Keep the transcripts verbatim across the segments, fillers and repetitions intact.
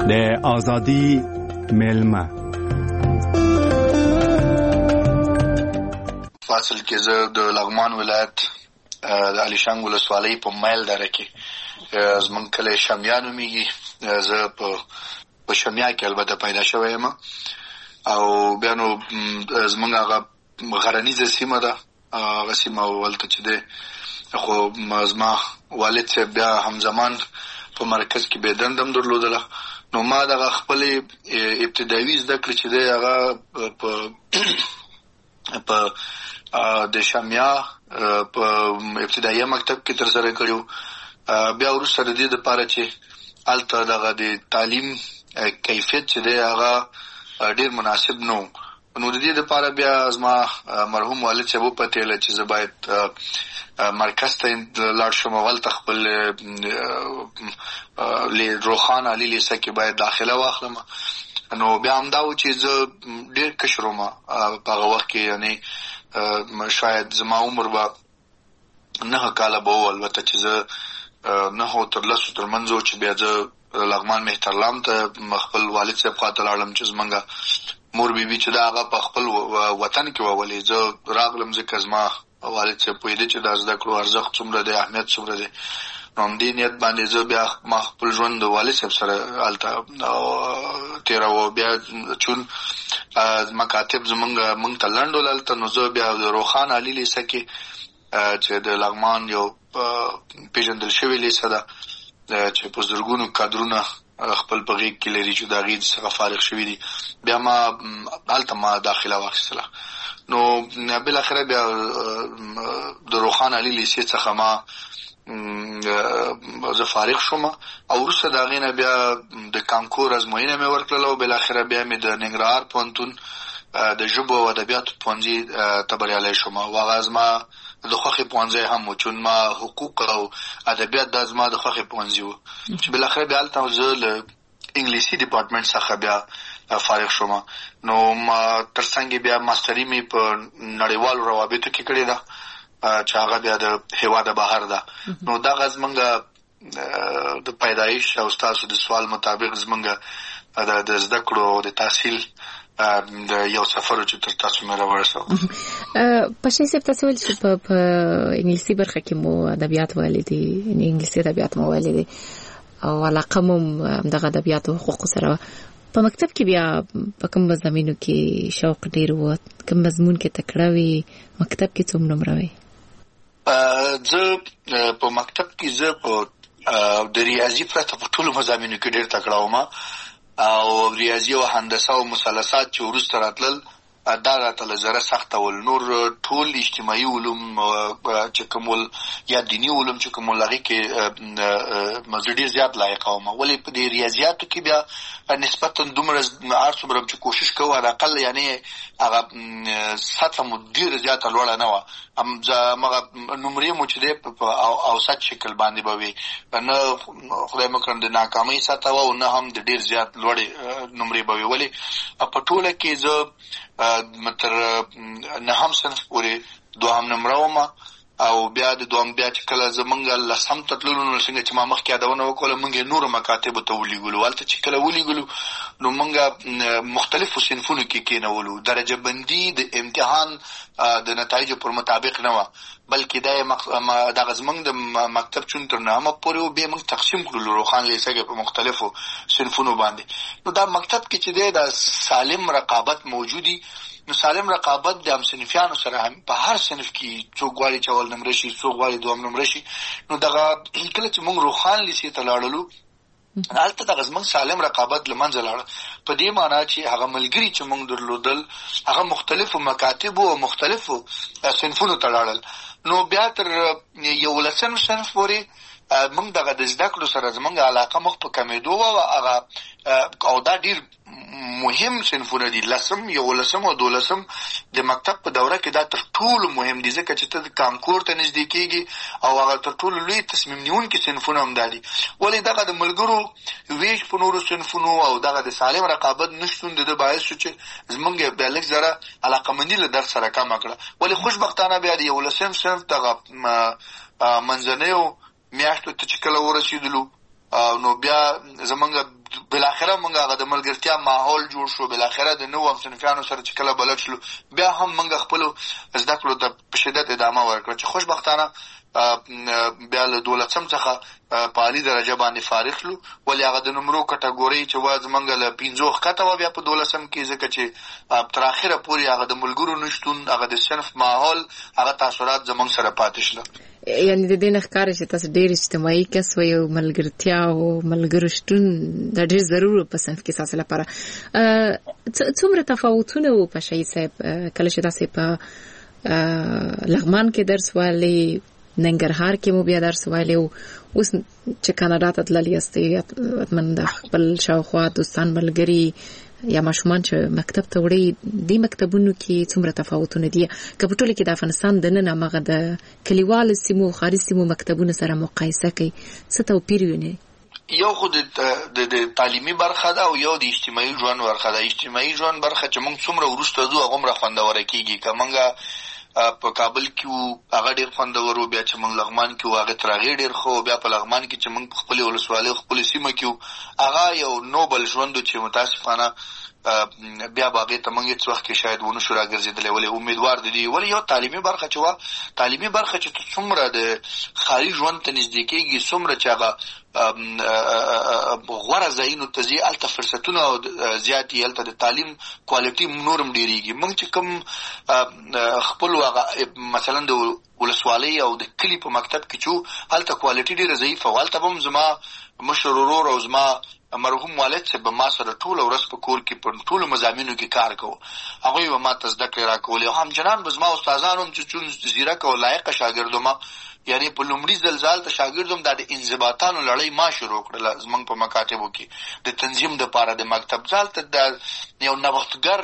د ازادي ملما فاصل کې زه د لغمان ولایت د علیشنګ ولسوالۍ په مایل دره کې زمونږ کلی شمیا نومیږي. زه په په شمیا کې البته پیدا شوی یم او بیا نو زمونږ هغه غرنیزه سیمه ده. هغه سیمه ولته چې دی خو زما والد صاحب بیا همزمان په مرکز کې به دندم درلودله. نو ما دغه خپلې ابتدایي زده کړې چې دی هغه په په د شمیا په ابتدایي مکتب کې ترسره کړو. بیا وروسته د دې دپاره چې هلته دغه د تعلیم کیفیت چې دی هغه ډېر مناسب نه و، نو د دې دپاره بیا زما مرحوم والد صاحب وپتېله چې زه باید مرکز ته لاړ شم او هلته خپل روخان عالي لیسه کې باید داخله واخلم. نو بیا همدا و چې زه ډېر کشر وم په هغه وخت کې، یعنې شاید زما عمر به نهه کاله به و، البته چې زه نهو تر لسو تر منځ و چې بیا زه لغمان مهترلام ته خپل والد صاحب خواته لاړم چې زمونږ مور بیبي چې دا هغه په خپل وطن کې وه، ولې زه راغلم ځکه زما والد صاحب پوهېده چې دا زده کړو ارزښت څومره دی، اهمیت څومره دی. نو همدې نیت باندې زه بیا ما خپل ژوند د والد صاحب سره هلته تېراوه. بیا چون مکاتب زمونږ مونږ ته لنډ ول هلته، نو زه بیا د روخان عالي لیسه کې چې د لغمان یو پېژندل شوې لیسه ده چې په زرګونو کادرونه خپل په غېږ کې لري چې د هغې څخه فارغ شوي دي، بیا ما هلته ما داخله واخیستله. نو بالاخره بیا د روخان عالي لیسې څخه ما زه فارغ شوم او وروسته د هغې نه بیا د کانکور ازموینه مې ورکړله او بالاخره بیا مې د ننګرهار پوهنتون د ژبو او ادبیاتو پوهنځي ته بریالی شوم او هغه زما د خوښې پوهنځی هم و، چون ما حقوق او ادبیات دا زما د خوښې پوهنځي و چې بالاخره بیا هلته زه له انګلیسي ډپارټمنټ څخه بیا فارغ شوم. نو ما تر څنګ بیا ماستري مې په نړیوالو روابطو کې کړې ده چې هغه بیا د هېواد بهر ده. نو دغه زمونږ د پیدایش او ستاسو د سوال مطابق زمونږ د زده کړو او د تحصیل د یو سفر چې تر تاسو مې راورسو. پښې صاحب تاسو ویل چې په انګلیسي برخه کې مو ادبیات ویلي دي، یعنې انګلیسي ادبیات مو ویلي دي او علاقه مو دغه ادبیاتو حقوقو سره وه. په مکتب کې بیا په کوم مضامینو کې شوق ډېر و؟ کوم مضمون کې تکړه وي؟ مکتب کې څوم نمره وي؟ زه په مکتب کې زه په د ریاضي پرته په ټولو مضامینو کې ډېر تکړه وم او ریاضي او هندسه او مثلثات چې وروسته راتلل دا راته له زره سخته ول. نور ټول اجتماعي علوم چې کوم ول یا دیني علوم چې کوم ول هغې کې زه ډېر زیات لایقه وم، ولې په دې ریاضیاتو کې بیا نسبتا دومره هر څومره چې کوشش کوو حداقل یعنې هغه سطحه مو ډېره زیاته لوړه نه وه. همغه نمرې مو چې دی په اوسط شکل باندې به وي، نه خدای مه کړم د ناکامۍ سطحه وه او نه هم د ډېر زیات لوړې نمرې به وي. ولې په ټوله کې زه تر نهم صنف پورې دوهم نمره وم او بیا د دوهم بیا چې کله زمونږ لسم ته تللو نو څنګه چې ما مخکې یادونه وکړله مونږ یې نورو مکاتبو ته ولېږلو. هلته چې کله ولېږلو نو مونږ مختلفو صنفونو کې کېنولو. درجه بندي د امتحان د نتایجو پر مطابق نه وه، بلکې دا دغه زمونږ د مکتب چون تر نهمه پورې و، بیا مونږ تقسیم کړلو روخان لیسه کې په مختلفو صنفونو باندې. نو دا مکتب کې چې دی دا سالم رقابت موجودي. نو سالم رقابت د همصنفیانو سره هم په هر صنف کې څوک غواړي چې اول نمره شي، څوک غواړي دوهم نمره شي. نو دغه کله چې موږ روخان لیسې ته لاړلو هلته دغه زموږ سالم رقابت له منځه لاړه، په دې معنا چې هغه ملګري چې موږ درلودل هغه مختلفو مکاتبو او مختلفو صنفونو ته لاړل. نو بیا تر یولسم صنف پورې موږ دغه د زده کړو سره زموږ علاقه مخ په کمېدو وه هغه او دا ډېر مهم صنفونه دي. لسم، یولسم او دولسم د مکتب په دوره کې دا تر ټولو مهم دي ځکه چې ته د کانکور ته نږدې کېږي او هغه تر ټولو لوی تصمیم نیونکي صنفونه هم دا دي. ولې دغه د ملګرو ویش په نورو صنفونو او دغه د سالم رقابت نشتون د ده باعث شو چې زمونږ بیا لږ ذره علاقهمندي له درس سره کمه کړه. ولې خوشبختانه بیا د یولسم صنف دغه منځنیو میاشتو ته چې کله ورسېدلو نو بیا زمونږ بلاخره موږ هغه د ملګرتیا ماحول جوړ شو، بلاخره د نوو صنفیانو سره چې کله بلد شلو بیا هم موږ خپلو زده کړو ته په شدت ادامه ورکړه چې خوشبختانه بیا له دولسم څخه په عالي درجه باندې فارغ شلو. ولې هغه د نمرو کټګورۍ چې وه زموږ له پنځو ښکته وه بیا په دولسم کې، ځکه چې تر اخره پورې هغه د ملګرو نشتون، هغه د صنف ماحول، هغه تاثرات زموږ سره پاتې شله. یعنې د دې نه ښکاره چې تاسو ډېر اجتماعي کس وئ او ملګرتیا او ملګرو شتون دا ډېر ضرور په صنف کې ستاسو لپاره. څومره تفاوتونه وو په شهید صاحب کله چې تاسې په لغمان کې درس ویلی، ننګرهار کې مو بیا درس ویلی، او اوس چې کاناډا ته تللي یاستئ، حتماً د خپل شاوخوا دوستان ملګري یا ماشومان چې مکتب ته وړئ، دې مکتبونو کې څومره تفاوتونه دي که په ټوله کې د افغانستان دننه هماغه د کلیوالو سیمو ښاري سیمو مکتبونو سره مقایسه کوي، څه توپیر وینئ؟ یو خو د تعلیمي برخه ده او یو د اجتماعي ژوند برخه ده. اجتماعي ژوند برخه چې موږ څومره وروسته ځو هغومره خوندوره کېږي. که موږ په کابل کې وو هغه ډېر خوندور و، بیا چې موږ لغمان کې وو هغه تر هغې ډېر ښه، بیا په لغمان کې چې موږ په خپلې ولسوالۍ خپلې سیمه کې وو هغه یو نوبل ژوند و چې متاسفانه بیا به هغې ته موږ هېڅ وخت کې شاید ونه شو راګرځېدلی. ولې امیدوار د دې ولې یو تعلیمي برخه چې وه، تعلیمي برخه چې ته څومره د ښاري ژوند ته نږدې کېږي، څومره چې هغه غوره ځایونو ته ځي، هلته فرصتونه زیات دي، هلته د تعلیم کوالټي نور هم ډېرېږي. موږ چې کوم خپلو هغه مثلا د ولسوالۍ او د کلي په مکتب کې چې هلته کوالټي ډېره ضعیفه وه. هلته به هم زما مشر ورور او زما مرحوم والد صاحب به ما سره ټوله ورځ په کور کې په ټولو مضامینو کې کار کوو، هغوی به ما ته زده کړې راکولې، او همچنان به زما استادان هم چې چون ځیرک او لایقه شاګرد وم، یعنې په لومړي ځل ځال ته شاګرد وم، دا د انضباطانو لړۍ ما شروع کړله زموږ په مکاتبو کې د تنظیم دپاره د مکتب ځال ته د یو نوښتګر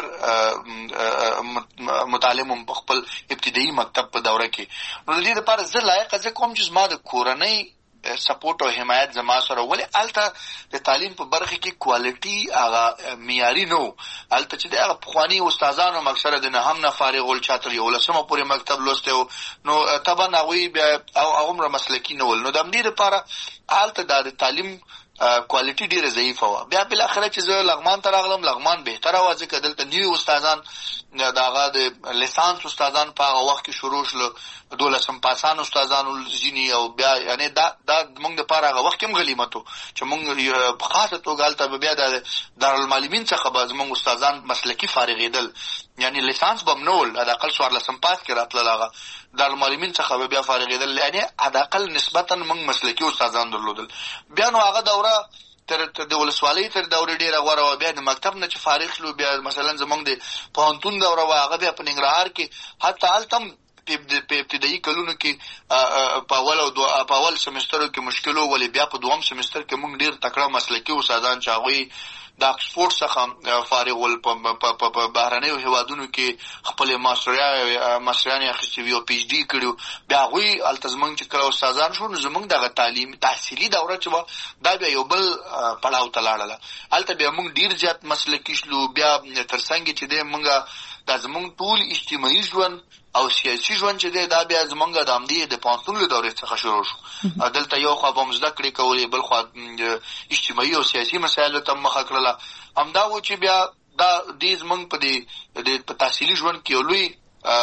متعلم هم په خپل ابتدایي مکتب په دوره کې. نو د دې دپاره زه لایقه زه کوم چې زما د کورنۍ سپورټ او حمایت زما سره. ولې هلته د تعلیم په برخه کې کوالټي هغه معیاري نه و. هلته چې د هغه پخواني استادانو هم اکثره د نهم نه فارغ ول، چا تر یولسمه پورې مکتب لوستی و، نو طبعا هغوی بیا هغومره مسلکي نه ول. نو د همدې دپاره هلته دا د تعلیم کوالټي ډېره ضعیفه وه. بیا بالاخره چې زه لغمان ته راغلم، لغمان بهتره وه ځکه دلته نوي استادان د هغه د لیسانس استادان په هغه وخت کې شروع شول، دولسم پاسان استادانو ځینې، او بیا یعنې دا دا زموږ دپاره هغه وخت کې هم غنیمت و چې موږ په خاصه توګه هلته به بیا د دارالمعلمین څخه به زموږ استادان مسلکي فارغېدل، یعنې لیسانس به هم نه ول، حداقل څوارلسم پاس کې راتلل، هغه دارالمعلمین څخه به بیا فارغېدل، یعنې حداقل نسبتا موږ مسلکي استادان درلودل. بیا نو هغه دوره تر د ولسوالۍ تر دورې ډېره غوره وه. بیا د مکتب نه چې فارغ شلو، بیا مثلا زموږ د پوهنتون دوره وه، هغه بیا په ننګرهار کې حتی هلته هم په ابتدایي کلونو کې په اول او په اول سمسترو کې مشکل و، ولې بیا په دوم سمستر کې موږ ډېر تکړه مسلکي استادان چې هغوی د اکسفورډ څخه فارغ ول، په بهرنیو هېوادونو کې خپلې ماسټریانې اخیستې وي او پي ایچ ډي کړي، بیا هغوی هلته زموږ چې کله استادان شو، نو زموږ دغه تعلیم تحصیلي دوره چې وه دا بیا یو بل پړاو ته لاړله. هلته بیا موږ ډېر زیات مسلکي شلو. بیا تر څنګ چې دی موږ دا زموږ ټول اجتماعي ژوند او سیاسي ژوند چې دی دا بیا زموږ د همدې د پوهنتون له دورې څخه شروع شو. دلته یو خوا به هم زده کړې کولې، بل خوا اجتماعي او سیاسي مسایلو ته مخه کړله. همدا و چې بیا دا دې زموږ په دې په تحصیلي ژوند کې یو لوی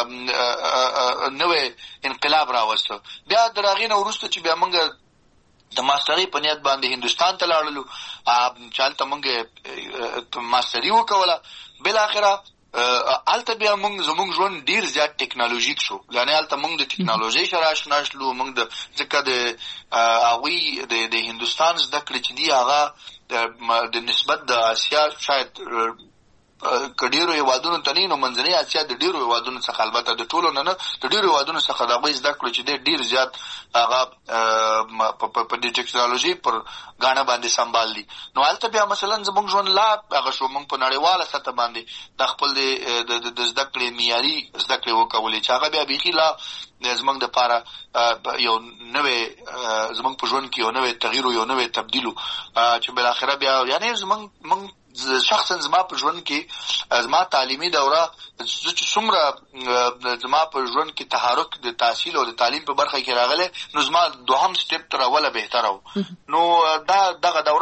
نوی انقلاب راوسته. بیا د هغې نه وروسته چې بیا موږ د ماسټرۍ په نیت باندې هندوستان ته لاړلو، چې هلته موږ ماسټري وکوله. بالاخره هلته بیا موږ زموږ ژوند ډېر زیات ټکنالوژیک شو، یعنې هلته موږ د ټکنالوژۍ سره اشنا شلو. موږ د ځکه د هغوی د هندوستان زده کړې چې دي هغه د نسبت د اسیا شاید که ډېرو هېوادونو ته نه نو منځنۍ اسیا د ډېرو هېوادونو څخه، البته د ټولو نه نه، د ډېرو هېوادونو څخه د هغوی زده کړو چې دی ډېر زیات هغه په دې ټکنالوژۍ پر ګاڼه باندې سمبال دي. نو هلته بیا مثلا زموږ ژوند لا هغه شو، موږ په نړیواله سطح باندې د خپل د زده کړې معیاري زده کړې وکولې چې هغه بیا بیخي لا زموږ دپاره یو نوی زموږ په ژوند کې یو نوی تغییر و، یو نوی تبدیل و چې بالاخره بیا یعنې زموږ موږ شخصا زما په ژوند کې زما تعلیمي دوره زه چې څومره زما په ژوند کې تحرک د تحصیل او د تعلیم په برخه کې راغلی، نو زما دوهم سټیپ تر اوله بهتره و. نو دا دغه دوره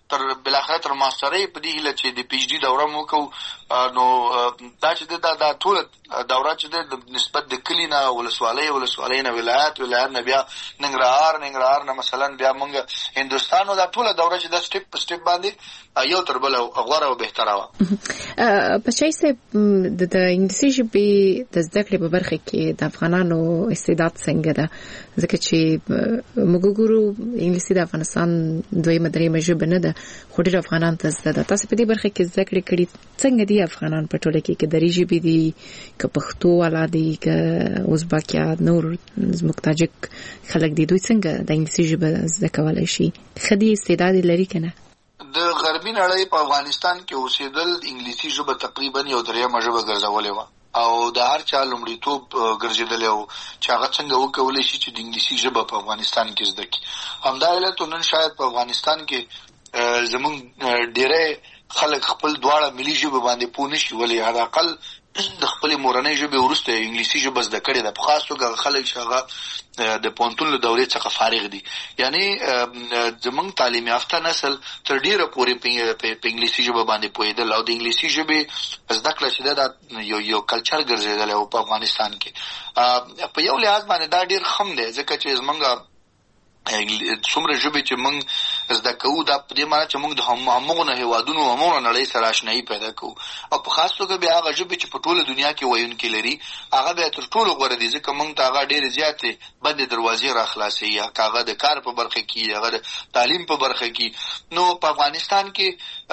تر بلاخره تر ماسترۍ په دې هیله چې د پی ایچ ډي دوره مو کو نو دا چې دا دا ټول دوره چې د نسبت د کلی نه ولسوالۍ ولسوالۍ نه ولایت ولایت نه بیا ننګرهار ننګرهار نه مثلا بیا موږ هندوستان نو دا ټول دوره چې د سټیپ په سټیپ باندې یو تر بل غوره او بهتره و. په شای سه د انګلیسي ژبې د زده کړې په برخه کې د افغانانو استعداد څنګه ده؟ ځکه چې موږ ګورو انګلیسي د افغانستان دویمه درېیمه ژبه نه ده، خو ډېر افغانان ته زده ده. تاسو په دې برخه کې زده کړې کړي څنګه دي افغانان په ټوله کې، که دري ژبې دي که پښتو والا دي که ازبک یا نور زموږ تاجک خلک دي، دوی څنګه د انګلیسي ژبه زده کولای شي؟ ښه دي استعداد لري که نه؟ د غربي نړۍ په افغانستان کې اوسېدل انګلیسي ژبه تقریبا یو درېیمه ژبه ګرځولې وه او د هر چا لومړیتوب ګرځېدلی و چې هغه څنګه وکولی شي چې د انګلیسي ژبه په افغانستان کې زده کړي. همدا علت نن شاید په افغانستان کې زموږ ډېری خلک خپل دواړه ملي ژبې باندې پوه نه شي، ولې حداقل د خپلې مورنۍ ژبې وروسته انګلیسي ژبه زده کړې ده. په خاص توګه خلک چې هغه د پوهنتون له دورې څخه فارغ دي، یعنی زموږ تعلیم یافته نسل تر ډیره پورې په انګلیسي ژبه باندې پوهېدل او د انګلیسي ژبې زده کړه چې ده یو یو کلچر ګرځېدلی و په افغانستان کې. په یو لحاظ باندې دا ډېر ښه دی ځکه چې زموږ څومره ژبې چې موږ زده کوو دا په دې معنی چې موږ د همغو هېوادونو همغو نړۍ سره اشنایي پیدا کوو او په خاص توګه بیا هغه ژبې چې په ټوله دنیا کې ویونکي لري هغه بیا تر ټولو غوره دي ځکه موږ ته هغه ډېرې زیاتې بندې دروازې راخلاصوي، که هغه د کار په برخه کې هغه د تعلیم په برخه کې. نو په افغانستان کې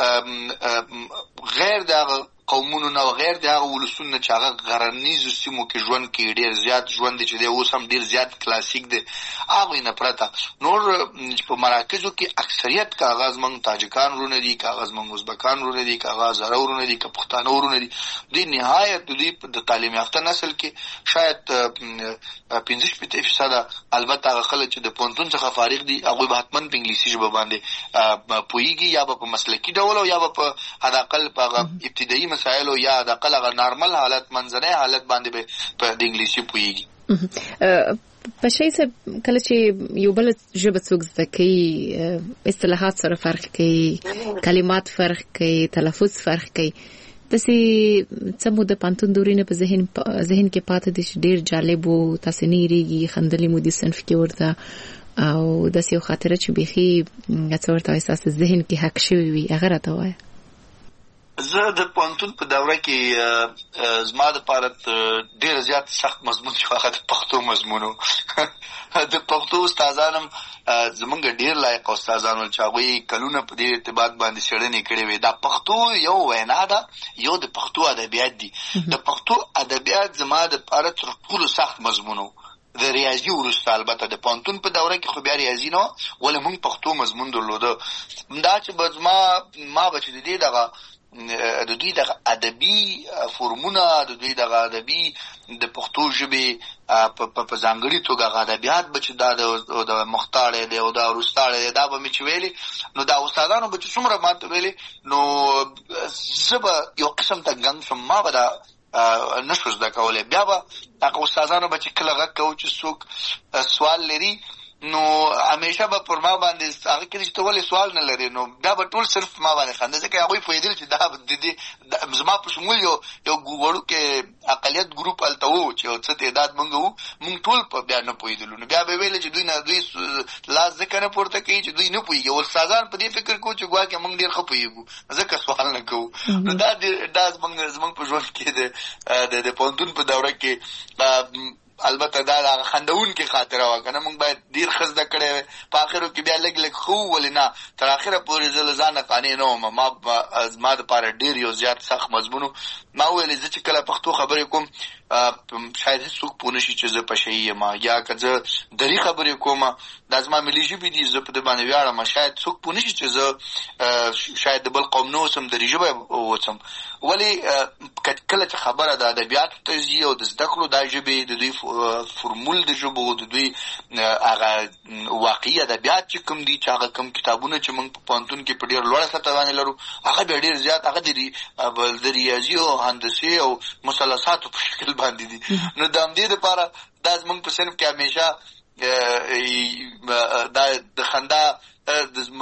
غیر د هغه قومونو نه غیر د هغه ولسونو نه چې هغه غرنیزو سیمو کې ژوند کې ډېر زیات ژوند دی چې دی اوس هم ډېر زیات کلاسیک دی، هغوی نه پرته نور په مراکزو کې اکثریت که هغه زموږ تاجکان ورونه دي که هغه زموږ ازبکان ورونه دي که هغه هزاره ورونه دي که پښتانه ورونه دي، دوی نهایت دوی د تعلیم یافته نسل کې شاید پنځه شپېته فیصده البته هغه خلک چې د پوهنتون څخه فارغ دي هغوی به حتما په انګلیسي ژبه باندې پوهېږي، یا به په مسلکي ډول او یا به په حداقل په هغه ابتدایي مسایلو یا حداقل هغه نارمل حالت منځنی حالت باندې به په د انګلیسي پوهېږي. په شای صاحب کله چې یو بل ژبه څوک زده کوي اصطلاحات سره فرق کوي، کلمات فرق کوي، تلفظ فرق کوي، داسې څه مو د پوهنتون دورې نه په ذهن ذهن کې پاتې دي چې ډېر جالب و، تاسې نه هېرېږي، خندلې مو دي صنف کې ورته او داسې یو خاطره چې بیخي څه ورته وایي ستاسو ذهن کې حق شوي وي هغه راته وایه؟ زه د پوهنتون په دوره کې زما دپاره ډېر زیات سخت مضمون چې هغه د پښتو مضمون و. د پښتو استادان هم زمونږ ډېر لایق استادان ول چې هغوی کلونه په دې ارتباط باندې څېړنې کړې وې. دا پښتو یو وینا ده، یو د پښتو ادبیات دي. د پښتو ادبیات زما دپاره تر ټولو سخت مضمون و د ریاضي وروسته. البته د پوهنتون په دوره کې خو بیا ریاضي نه وه، ولې موږ پښتو مضمون درلوده. دا چې به زما ما به چې د دې دغه د دوی دغه ادبي فورمونه د دوی دغه ادبي د پښتو ژبې په ځانګړي توګه هغه ادبیات به چې دا د مختاړی دی او دا وروستاړی دی دا به مې چې ویلې نو دا استادانو به چې څومره ما ته ویلې نو زه به یو قسم ته ګنګ شم، ما به دا نشو زده کولی. بیا به هغه استادانو به چې کله غږ کوو چې څوک سوال لري نو همیشه به پر ما باندې هغه کړي چې ته ولې سوال نه لرې، نو بیا به ټول صرف ما باندې خنده ځکه هغوی پوهېدل چې دا د دې زما په شمول یو یو وړوکی اقلیت ګروپ هلته و چې یو څه تعداد موږ وو، موږ ټول په بیا نه پوهېدلو. نو بیا به ویلې چې دوی نه دوی لاس ځکه نه پورته کوي چې دوی نه پوهېږي او استادان په دې فکر کوو چې ګواکې موږ ډېر ښه پوهېږو ځکه سوال نه کوو. نو دا دا زموږ زموږ په ژوند کې د پوهنتون په دوره کې البته دا د خندونکې خاطره وه که نه، موږ باید ډېر ښه زده کړی وی. په آخرو کې بیا لږ لږ ښه ولې نه تر آخره پورې زه له ځانه قانع نه وم. ما زما دپاره ډېر یو زیات سخت مضمون و. ما وویلې زه چې کله پښتو خبرې کوم شاید هېڅوک پوه نه شي چې زه پشهي یم، یا که زه دري خبرې کوم دا زما ملي ژبې دي، زه په دې باندې ویاړم، شاید څوک پوه نه شي چې زه شاید د بل قوم نه اوسم دري ژبه اوسم. ولې کله چې خبره د ادبیاتو ته ځي او د زده کړو دا ژبې د دوی فورمول د ژبو د دوی هغه واقعي ادبیات چې کوم دي چې هغه کوم کتابونه چې موږ په پوهنتون کې په ډېر لوړه سطح باندې لرو هغه بیا ډېر زیات هغه د ریاضي او هندسې او مثلثاتو په شکل باندې دي. نو د همدې دپاره دا زموږ په صنف کې همیشه دا د خندا د ملګرو د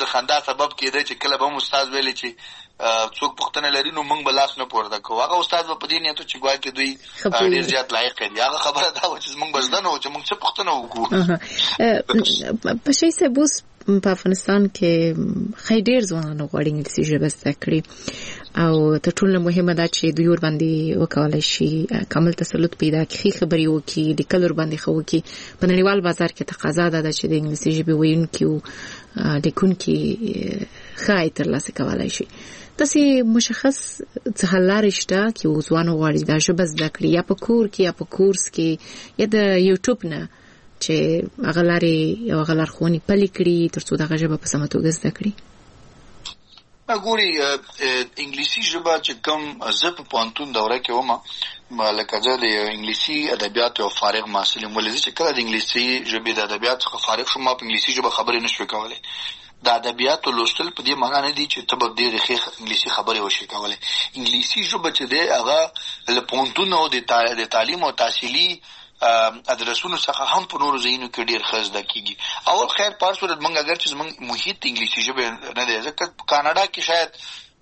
خندا سبب کېده چې کله به استاد ویل چې څوک پښتنه لري نو موږ بلاس نه پورته کوو. هغه استاد په دې نیت چې ګواه کې دوی ډېر زیات لایق دي. هغه خبره دا و چې موږ بس نه و چې موږ څه پښتنه وکړو. په شي سه بوس په افغانستان کې خې ډېر ځوانان غواړي انګلیسي ژبه زده کړي او تر ټولو مهمه ده چې دوی ور باندې وکولای شي کامل تسلط پیدا کړي، خبري وکړي، د کلر باندې خو وکړي. په نړیوال بازار کې تقاضا ده چې د انګلیسي ژبې ویونکي او لیکونکي ښه ترلاسه کولای شي. تاسو مشخص څه لارې شته چې ځوان غواړي دا ژبه زده کړي یا په کور کې یا په کورس کې یا د یوټیوب نه چې هغه لارې او هغه لارښوونې پلي کړي ترڅو دغه ژبه په سمه توګه زده کړي؟ ګوري انګلیسي ژبه چې کوم زه په پوهنتون دوره کې وم، لکه زه د انګلیسي ادبیات او فارغ محصل یم، ولې چې کله د انګلیسي ژبې د ادبیات څخه فارغ شوم ما په انګلیسي ژبه خبرې نشوې کولای. د ادبیات لوستل په دې معنی نه دي چې ته به ډېرې ښې انګلیسي خبرې وشي کولای. انګلیسي ژبه چې دی هغه له پوهنتون او د تعلیم او تحصیلي ادرسونو څخه هم په نورو ځایونو کې ډېر ښه زده کېږي. اول خیر په هر صورت موږ اگر چې زموږ محیط انګلیسي ژبې نه دی، ځکه په کاناډا کې شاید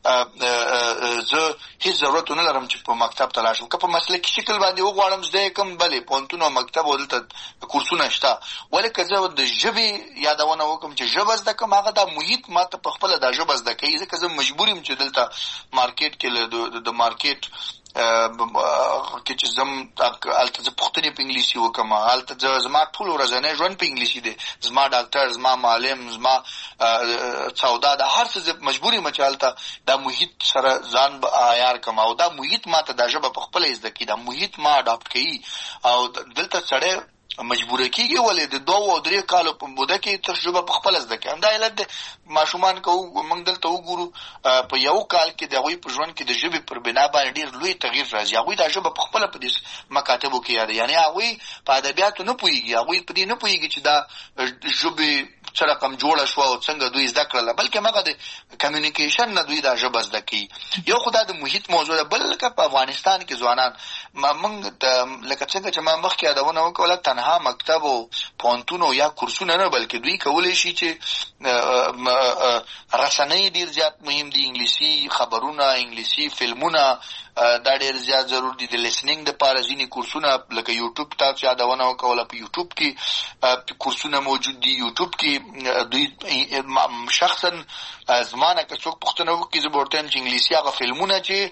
زه هیڅ ضرورت نه لرم چې په مکتب ته لاړ شم. که په مسلکي شکل باندې وغواړم زده کوم، بلې پوهنتون او مکتب او دلته کورسونه شته، ولې که زه د ژبې یادونه وکړم چې ژبه زده کوم، هغه دا محیط ما ته په خپله دا ژبه زده کوي. ځکه زه مجبور یم چې دلته مارکیټ کې د مارکیټ کې چې زم هلته زه پوښتنې په انګلیسي وکړم، هلته زما ټول ورځنی ژوند په انګلیسي دی، زما ډاکټر، زما معلم، زما سودا، دا هر څه زه مجبور یم چې هلته دا محیط سره ځان عیار کړم او دا محیط ما ته دا ژبه په خپله زده کړي، دا محیط ما اډاپټ کوي او دلته سړی مجبوره کېږي ولې د دوه او درې کالو په موده کې تجربه په خپله زده کړي. همدا علت دی ماشومان که موږ دلته وګورو په یو کال کې د هغوی په ژوند کې د ژبې پر بنا باندې ډېر لوی تغییر راځي. هغوی دا ژبه په خپله په دې مکاتبو کې یاده، یعنې هغوی په ادبیاتو نه پوهېږي، هغوی په دې نه پوهېږي چې دا ژبې څه رقم جوړه شوه او څنګه دوی زده کړله، بلکې هغه د کمیونیکیشن نه دوی دا ژبه زده کوي. یو خو دا د محیط موضوع ده، بل لکه په افغانستان کې ځوانان موږ لکه څنګه چې ما مخکې یادونه وکړله تنها مکتب او پوهنتون یا کورسونه نه، بلکې دوی کولی شي چې رسنۍ ډېر زیات مهم دي، انګلیسي خبرونه، انګلیسي فلمونه دا ډېر زیات ضرور دي. د لیسنینګ دپاره ځینې کورسونه لکه یوټیوب تاسو یادونه وکوله، په یوټیوب کې کورسونه موجود دي. یوټیوب کې دوی شخصا زما نه که څوک پوښتنه وکړي زه به ورته وایم چې انګلیسي هغه فلمونه چې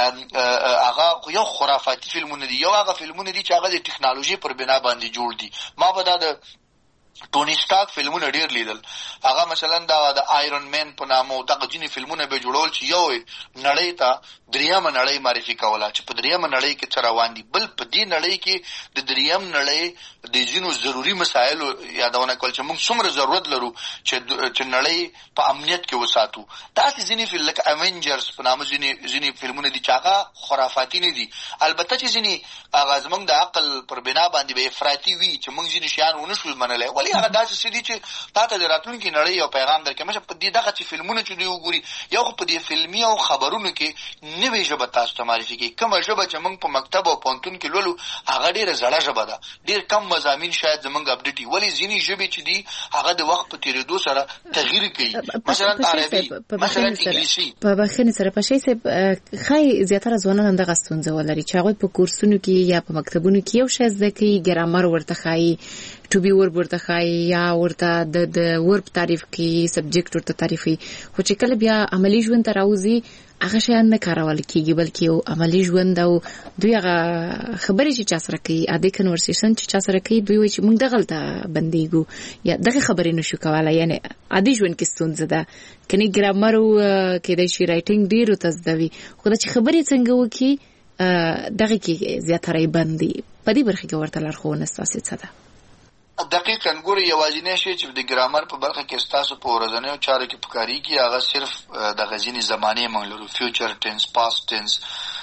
هغه یو خرافاتي فلمونه دي، یو هغه فلمونه دي چې هغه د ټکنالوژي پر بنا باندې جوړ دي. ما به دا د ټوني سټارک فلمونه ډېر لیدل، هغه مثلا دا د آیرن مین په نامه دغه ځینې فلمونه به جوړول چې یو نړۍ ته دریمه نړۍ معرفي کوله چې په دریمه نړۍ کې څه روان دي، بل په دې نړۍ کې د دریم نړۍ د ځینو ضروري مسایلو یادونه کول چې موږ څومره ضرورت لرو چې چې نړۍ په امنیت کې وساتو. داسې ځینې فلم لکه اوینجرز په نامه ځینې ځینې فلمونه دي چې هغه خرافاتي نه دي، البته چې ځینې هغه زموږ د عقل پر بنا باندې به افراطي وي چې موږ ځینې شیان ونه شو منلی، ولې هغه داسې څه دي چې تا ته د راتلونکي نړۍ یو پیغام درکوي. مثلا په دې دغه چې فلمونه چې دوی وګوري، یو خو په دې فلمي او خبرونو کې نوې ژبه تاسو ته معرفي کوي. کومه ژبه چې موږ په مکتب او پوهنتون کې لولو هغه ډېره زړه ژبه ده، ډېر کم مضامین شاید زموږ اپډیټ وي، ولې ځینې ژبې چې دي هغه د وخت په تېرېدو سره تغییر کوي. مثلا عربي، مثلا انګلیسي. په بخښنې سره په شی صاحب ښایي زیاتره ځوانان همدغه ستونزه ولري چې هغوی په کورسونو کې یا په مکتبونو کې یو شی زده کوي، ګرامر ورته ښایي، ټو بي ورب ورته ښایي یا ورته د د ورب تعریف کوي، سبجیکټ ورته تعریف کوي، خو چې کله بیا عملي ژوند ته راوځي هغه شیان نه کارول کېږي، بلکې یو عملي ژوند او دوی هغه خبرې چې چا سره کوي، عادي کنورسیشن چې چا سره کوي، دوی وایي چې موږ دغلته بندېږو یا دغه خبرې نشو کولی. یعنې عادي ژوند کې ستونزه ده، کنې ګرامر کېدای شي رایټینګ ډېر ورته زده وي، خو دا چې خبرې څنګه وکړي دغه کې زیاتره یې بند دي. په دې برخه کې ورته لارښوونه ستاسې څه ده؟ دقیقاً ګورئ یوازینی شی چې د ګرامر په برخه کې ستاسو په ورځنیو چارو کې پکارېږي هغه صرف دغه ځینې زمانې موږ لرو، فیوچر ټینس، پاست ټینس،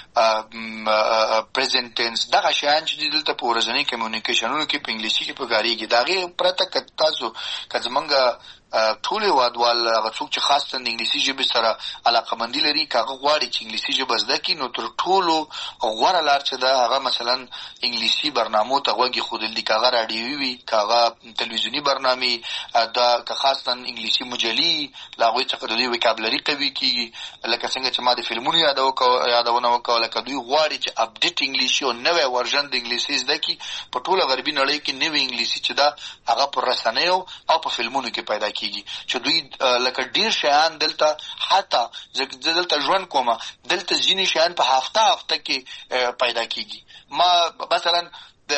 پریزنټ ټینس، دغه شیان چې دلته په ورځني کمیونیکیشنونو کې په انګلیسي کې پکارېږي. د هغې پرته که تاسو که زموږ ټول هیوادوال هغه څوک چې خاص تن انګلیسي ژبې سره علاقمندي لري کاغه غواړي چې انګلیسي ژبه زده کړي نو تر ټولو غوره لار چې ده هغه مثلا انګلیسي برنامو ته غوږ ایښودل دي، کاغه راډیوي وي، کاغه تلویزیوني برنامې، دا که خاص تن انګلیسي مجلې له هغوی څخه د دوی وکابلري قوي کېږي. لکه څنګه چې ما د فلمونو یادونه وکړه، لکه دوی غواړي چې اپډیټ انګلیسي او نوی ورژن د انګلیسي زده کړي. په ټوله غربي نړۍ کې نوی انګلیسي چې ده هغه په رسنیو او په فلمونو کې پیدا کېږي چې دوی لکه ډېر شیان دلته حتی زه دلته ژوند کومه دلته ځینې شیان په هفته هفته کې پیدا کېږي. ما مثلا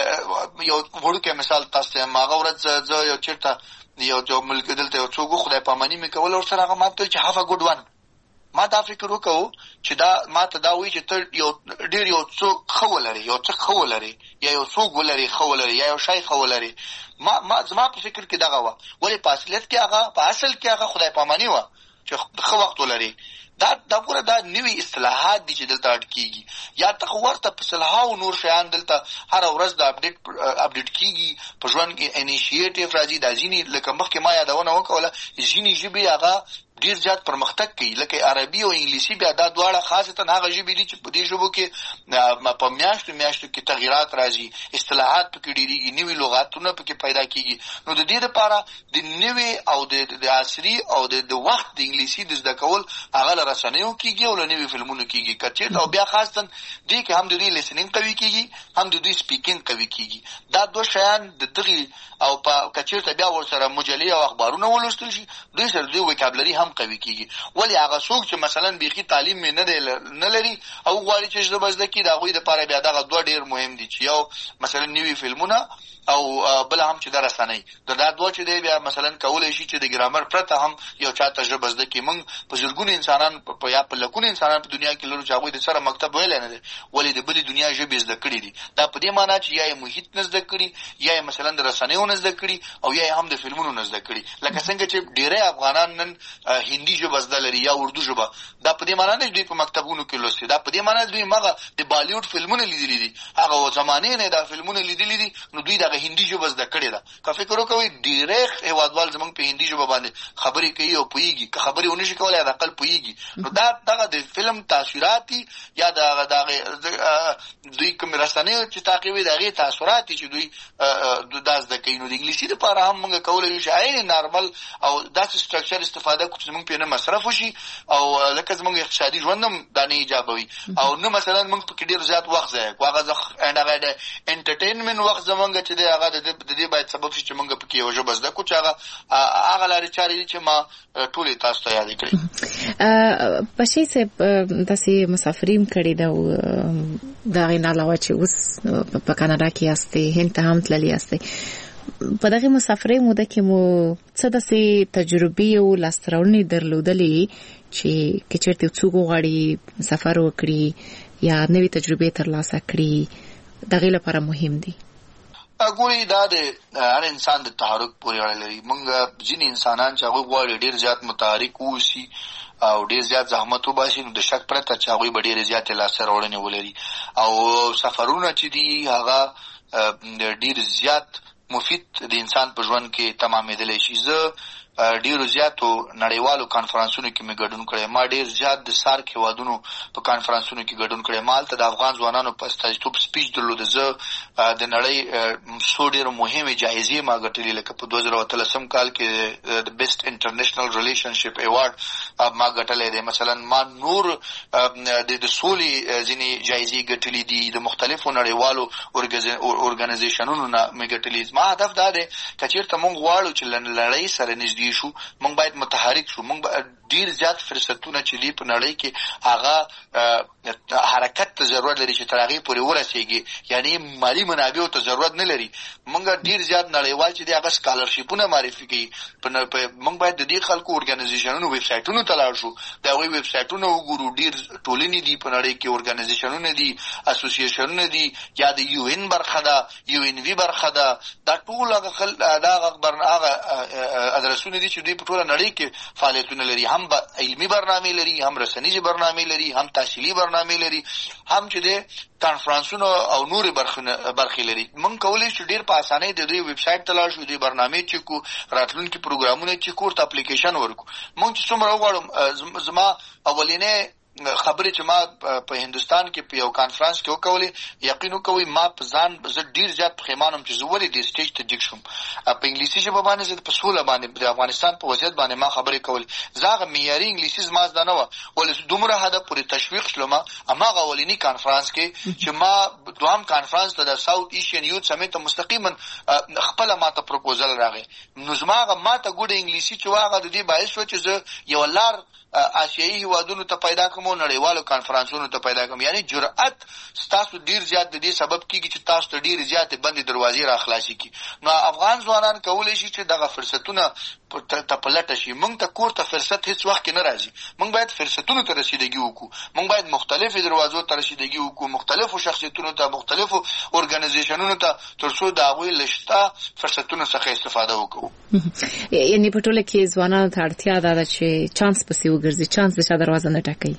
یو وړوکی مثال تاسو ته هغه ورځ زه یو چېرته یو یو ملک دلته یو څوک خدای پاماني مې کوله ورسره هغه ما ته چې هاف ا ګوډ ون. ما دا فکر وکړو چې دا ما ته دا وایي چې ته یو ډېر یو څوک ښه ولرې، یو څه ښه ولرې، یا یو څوک ولرې ښه ولرې، یا یو شی ښه ولرې. ما ما زما په فکر کې دغه وه، ولې په اصلیت کې هغه په اصل کې هغه خدای پاماني وه چې ښه وخت ولرې. دا دا ګوره دا نوي اصطلاحات دي چې دلته اډ کېږي، یا ته خو ورته په سلهاو نور شیان دلته هره ورځ د اپډیټ اپډیټ کېږي په ژوند کې انیشیټیو راځي. دا ځینې لکه مخکې ما یادونه وکوله ځینې ژبې هغه ډېر زیات پرمختګ کوي، لکه عربي او انګلیسي بیا دا دواړه خاصتا هغه ژبې دي چې په دې ژبو کې په میاشتو میاشتو کې تغییرات راځي، اصطلاحات پکې ډېرېږي، نوي لغاتونه پکې پیدا کېږي. نو د دې دپاره د نوي او د عصري او د وخت د انګلیسي د زده کول هغه له رسنیو کېږي او له نوي فلمونو کېږي که چېرته، او بیا خاصتا دې کې هم د دوی لیسنینګ قوي کېږي هم د دوی سپیکینګ قوي کېږي. دا دوه شیان د دغې او په که چېرته بیا ورسره مجلې او اخبارونه ولوستل شي دوی سره دوی وکابلري هم قوي کېږي. ولې هغه څوک چې مثلا بیخي تعلیم یې نه دی نه لري او غواړي چې ژبه زده کړي د هغوی دپاره بیا دغه دوه ډېر مهم دي چې یو مثلا نوي فلمونه او بل هم چې د رسنۍ د دا دوه چې دی بیا مثلا کولی شي چې د ګرامر پرته هم یو چاته ژبه زده کړي. موږ په زرګونو انسانان په یا په لکونو انسانان په دنیا کې لرو چې هغوی د سره مکتب ویلی نه دی، ولې د بلې دنیا ژبې زده کړي دي. دا په دې معنا چې یا یې محیط نه زده کړي، یا یې مثلا د رسنیو نه زده کړي، او یا یې هم د فلمونو نه زده کړي. لکه څنګه چې ډېری افغانان نن هندي ژبه زده لري یا اردو ژبه، دا په دې معنا نه چې دوی په مکتبونو کې لوستي، دا په دې معنا دوی مغه د بالیوډ فلمونه لیدلي دي، هغه زمانې نه دا فلمونه لیدلي دي، نو دوی دغه هندي ژبه زده کړې ده. که فکر وکوئ ډېری هېوادوال زموږ په هندي ژبه باندې خبرې کوي او پوهېږي، که خبرې ونه شي کولی حداقل پوهېږي. نو دا دغه د فلم تاثرات دي یا د هغه د هغې دوی کوم رسنیو چې تعقیبوي د هغې تاثرات دي چې دوی دا زده کوي. نو د انګلیسي دپاره هم موږ کولی شو عین نارمل او داسې سټرکچر استفاده کړو چې زموږ پرې نه مصرف وشي او لکه زموږ اقتصادي ژوند هم دا نه ایجابوي او نه مثلا موږ پکې ډېر زیات وخت ضایع کړو. هغه هغه د انټرټینمنټ وخت زموږ چې دی هغه د دې باید سبب شي چې موږ پکې یوه ژبه زده کړو چې هغه هغه لارې چارې دي چې ما ټولې تاسو ته یادې کړې. بشیر صاحب تاسې مسافري هم کړې ده او د هغې نه علاوه چې اوس په کاناډا کې یاستئ، هند ته هم تللي یاستئ. په دغې مسافرۍ موده کې مو څه داسې تجربې او لاسته راوړنې درلودلې چې که چېرته یو څوک وغواړي سفر وکړي یا نوې تجربې ترلاسه کړي د هغې لپاره مهم دي؟ ګورئ دا د هر انسان د تحرک پورې اړه لري. موږ ځینې انسانان چې هغوی غواړي ډېر زیات متحرک واوسي او ډېر زیات زحمت وباسي نو د شک پرته چې هغوی به ډېرې زیاتې لاسته راوړنې ولري او سفرونه چې دي هغه ډېر زیات مفید د انسان په ژوند کې تمامېدلی شي. زه ډیرو زیاتو نړیوالو کانفرنسونو کې مې ګډون کړی، ما ډیر زیات د سارک هیوادونو په کانفرنسونو کې ګډون کړی، ما هلته د افغان ځوانانو په استازیتوب سپیچ درلوده. زه د نړۍ څو ډېرو مهمې جایزې ما ګټلې، لکه په دوه زره اتلسم کال کې د بیسټ انټرنیشنل ریلیشنشپ ایوارډ ما ګټلی دی. مثلا ما نور د سولې ځینې جایزې ګټلې دي، د مختلفو نړیوالو ارګنایزیشنونو نه مې ګټلې. ما هدف دا دی که چېرته موږ غواړو چې له نړۍ سره نږدې شو، موږ باید متحرک شو. موږ ډیر زیات فرصتونه چې دي په نړۍ کې هغه حرکت ته ضرورت لري چې تر هغې پورې ورسېږي، یعنی مالي منابعو ته ضرورت نه لري. موږ ډیر زیات نړیوال چې دي هغه سکالرشیپونه معرفي کوي. موږ باید د دې خلکو ارګنایزیشنونو ویب سایټونو ته لاړ شو، د هغوی ویب سایټونه وګورو. ډیر ټولنې دي په نړۍ کې، ارګنایزیشنونه دي، اسوسییشنونه دي، یا د یو ان برخه ده، یو ان وي برخه ده. دا ټول هغه هغه ادرسونه بحثونه دي چې دوی په ټوله نړۍ کې فعالیتونه لري، هم علمي برنامې لري، هم رسنیزې برنامې لري، هم تحصیلي برنامې لري، هم چې د کانفرنسونو او نورې برخې لري. موږ کولی شو ډېر په اسانۍ د دوی ویب سایټ ته لاړ شو، دوی برنامې چیک کړو، راتلونکي پروګرامونه چیک کړو، ورته اپلیکیشن ورکړو. موږ چې څومره وغواړم، زما اولینې خبرې چې ما په هندوستان کې په یو کانفرنس کې وکولې، یقین وکوئ ما په ځان زه ډېر زیات پښیمانم چې زه ولې دې سټیج ته جګ شوم. په انګلیسي ژبه باندې زه په سوله باندې د افغانستان په وضعیت باندې ما خبرې کولې. زه هغه معیاري انګلیسي زما زده نه وه، ولې دومره حده پورې تشویق شلم هماغه اولیني کانفرنس کې چې ما دوهم کانفرنس ته د ساوت ایشین یوت سمیټ ته مستقیما خپله ما ته پروپوزل راغی. نو زما هغه ما ته ګوډه انګلیسي چې وه هغه د دې باعث شوه چې زه یوه لار آسیایي هیوادونو ته پیدا کوم او نړیوالو کانفرنسونو ته پیدا کوم. یعنی جرأت ستاسو ډیر زیات د دې سبب کیږي چې تاسو ته ډیر زیات بندې دروازې را خلاصي کی. نو افغان ځوانان کولی شي چې دغه فرصتونه ته په لټه شي. موږ ته کور ته فرصت هیڅ وخت کې نه راځي، موږ باید فرصتونو ته رسیدګي وکړو، موږ باید مختلفې دروازو ته رسیدګي وکړو، مختلفو شخصیتونو ته، مختلفو ارګنایزیشنونو ته، تر څو د هغوی له شته فرصتونو څخه استفاده وکړو. یعنې په ټوله کې ځوانانو ته اړتیا ده چې چانس پسې وګرځي، چانس د چا دروازه نه ټکوي.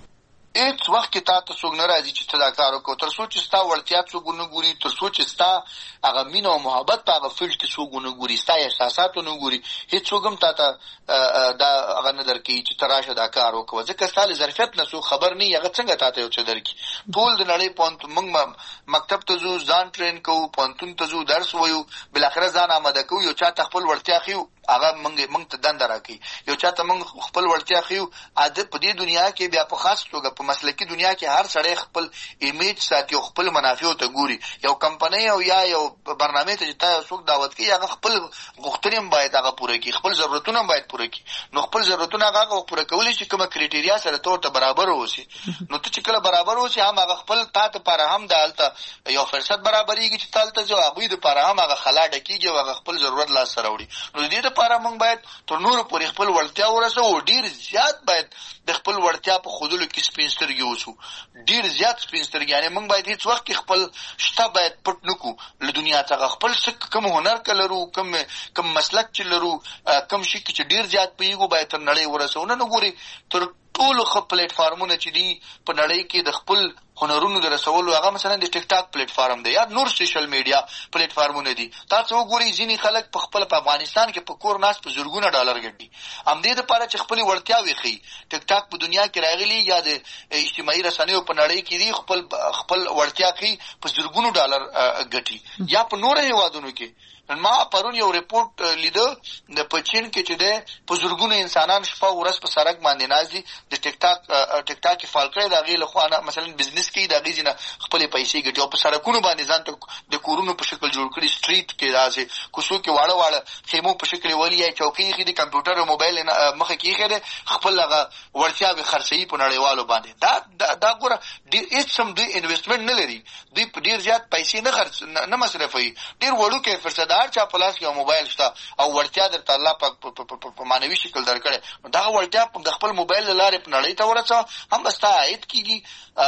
هیڅ وخت کې تا ته څوک نه راځي چې ته دا کار وکړو، تر څو چې ستا وړتیا څوک ونه ګوري، تر څو چې ستا هغه مینه او محبت په هغه فیلډ کې څوک ونه ګوري، ستا احساسات ونه ګوري، هیڅوک هم تا ته دا هغه نه درکوي چې ته راشه دا کار وکړه. ځکه ستا له ظرفیت نه څوک خبر نه وي، هغه څنګه تا ته یو څه درکړي. ټول د نړۍ پوهنتون موږ مکتب ته ځو، ځان ټرین کوو، پوهنتون ته ځو، درس وایو، بالاخره ځان آماده کوو، یو چا ته خپل وړتیا ښیو، هغه موږ موږ ته دنده راکوي، یو چا ته موږ خپل وړتیا ښیو. عادت په دې دنیا کې بیا په خاص توګه په مسلکي دنیا کې هر سړی خپل ایمیج ساتي او خپل منافعو ته ګوري. یو کمپنۍ او یا یو برنامې ته چې تا یو څوک دعوت کوي، هغه خپل غوښتنې هم باید هغه پوره کړي، خپل ضرورتونه هم باید پوره کړي. نو خپل ضرورتونه هغه پوره کولی چې کومه کریټیریا سره ته ورته برابر اوسي. نو ته چې کله برابر اوسي، هم هغه خپل تا ته لپاره هم د هلته یو فرصت برابرېږي چې ته هلته ځو، هغوی دپاره هم هغه خلا ډکېږي او هغه خپل ضرورت لاسته راوړي. نو د دې دپاره موږ باید تر نورو پورې خپل وړتیا ورسوو، ډېر زیات باید د خپل وړتیا په ښودلو کې سپین سترګې اوسو، ډېر زیات سپین سترګې. یعنې موږ باید هېڅ وخت کې خپل شته باید پټ نه کړو له دنیا څخه. خپل څه کوم هنر که لرو، کوم کوم مسلک چې لرو، کوم شي کې چې ډېر زیات پوهېږو، باید تر نړۍ ورسوو. نن وګورئ تر ټولو ښه پلیټفارمونه چې دي په نړۍ کې د خپل هنرونو د رسولو، هغه مثلا د ټیک ټاک پلیټفارم دی یا نور سوشل میډیا پلیټفارمونه دي. تاسو وګورئ ځینې خلک په خپل په افغانستان کې په کور ناست په زرګونه ډالر ګټي همدې دپاره چې خپلې وړتیاوې ښیي. ټیک ټاک په دنیا کې راغلي یا د اجتماعي رسنیو په نړۍ کې دي، خپل خپل وړتیا ښیي، په زرګونو ډالر ګټي. یا په نورو هېوادونو کې ما پرون یو ریپورت لیده د په چین کې چې دی په زرګونو انسانان شپه ورځ په سړک باندې ناست دي، د ټیک ټاک ټیک ټاک یې فعال کړی، د هغې له خوا نه مثلا بزنس کوي، د هغې ځینه خپلې پیسې ګټي او په سړکونو باندې ځان ته د کورونو په شکل جوړ کړي، سټریټ کې داسې کوڅو کې واړه واړه خیمو په شکل یې ولي یا چوکۍ ایښي دي، کمپیوټر او موبایل مخه کې ایښی دی، خپل هغه وړتیاوې خرڅوي په نړیوالو باندې. دا دا ګوره هېڅ هم دوی انویسټمنټ نه لري، دوی ډېر زیات پیسې نه خرڅ نه مصرفوي، ډېر وړوکی فرصت، هر چا په لاس کې موبایل شته او وړتیا درته الله پاک په معنوي شکل درکړی. نو دغه وړتیا د خپل موبایل له لارې په نړۍ ته ورسوه، هم به ستا عاید کېږي،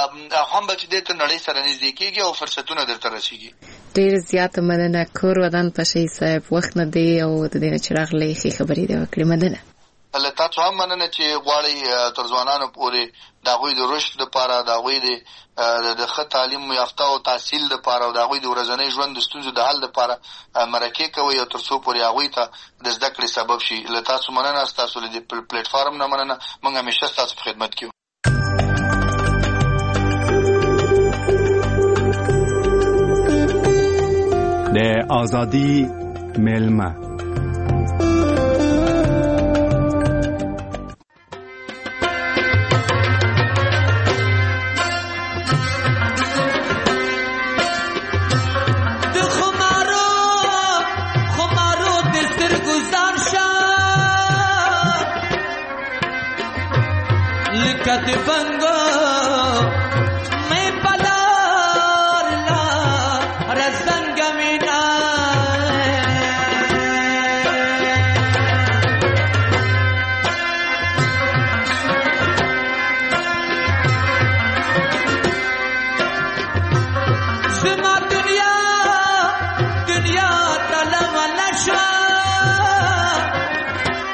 هم به چې دی ته نړۍ سره نږدې کېږي او فرصتونه درته رسېږي. ډېر زیاته مننه کور ودان پشۍ صاحب، وخت نه دی او د دې نه چې راغلی ښې خبرې دې وکړې. مننه. له تاسو هم مننه چې غواړئ تر ځوانانو پورې د هغوی د رشد دپاره، د هغوی د ښه تعلیم یافته او تحصیل دپاره او د هغوی د ورځنۍ ژوند د ستونزو د حل دپاره مرکې کوئ او تر څو پورې هغوی ته د زده کړې سبب شي. له تاسو مننه، ستاسو له دې پلیټفارم نه مننه. موږ همیشه ستاسو په خدمت کې یو. د آزادی میلمه कद बंगो मैं पलाला रसंग मीना सिमा दुनिया दुनिया तलम नशा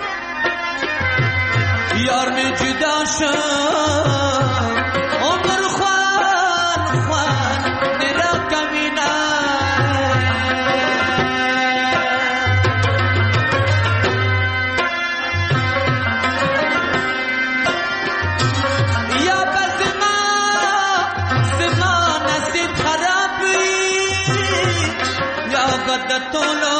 یار می جدا شد عمر خوان خوان نرا کمینا یا بس ما زما نصیب خرابی یا بد طول